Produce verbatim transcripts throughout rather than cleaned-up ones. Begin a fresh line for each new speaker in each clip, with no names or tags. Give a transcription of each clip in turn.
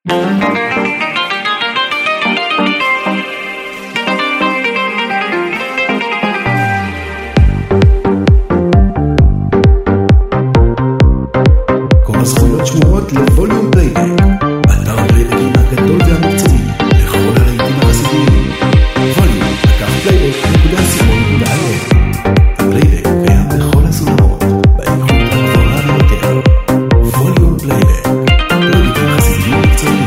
כל הזכויות שמורות לווליום פלייבק, אתר הפלייבקים הגדול והמקצועי לכל הרהיטים החסידיים. ווליום, אתר פלייבק נקודה סי או נקודה איי אל. הפלייבק קיים בכל הסולמות, באיכות הגבוהה ביותר. ווליום פלייבק, פלייבקים חסידיים מקצועיים.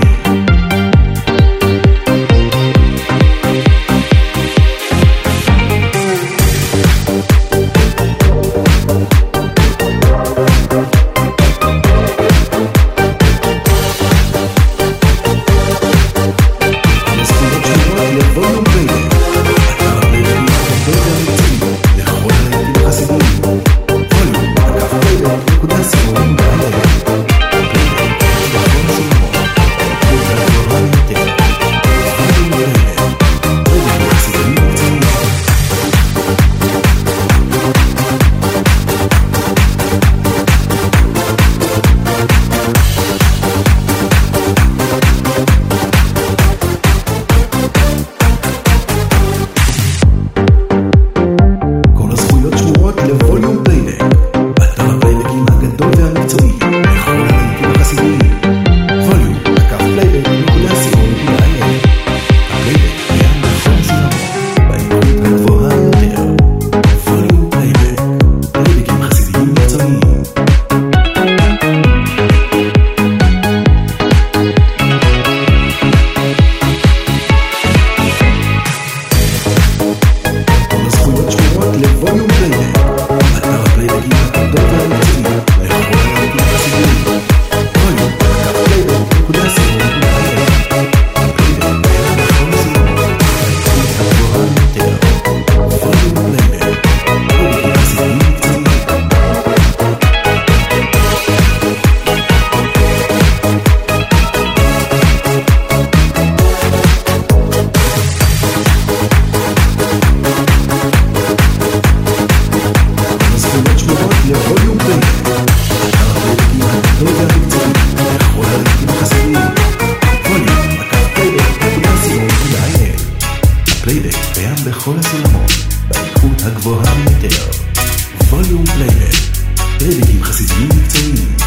פלייבק קיים בכל הסולמות, באיכות הגבוהה ביותר. ווליום פלייבק, פלייבקים חסידיים מקצועיים.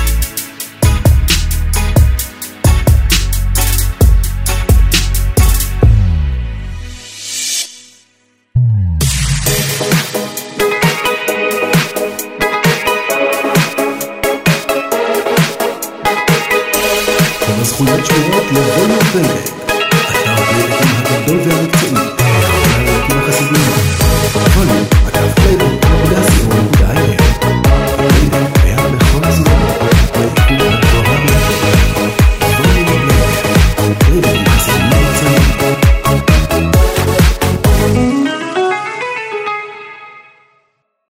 כל הזכויות שמורות לווליום פלייבק, אתר הפלייבקים הגדול והמקצועי לכל הרהיטים החסידיים. ווליום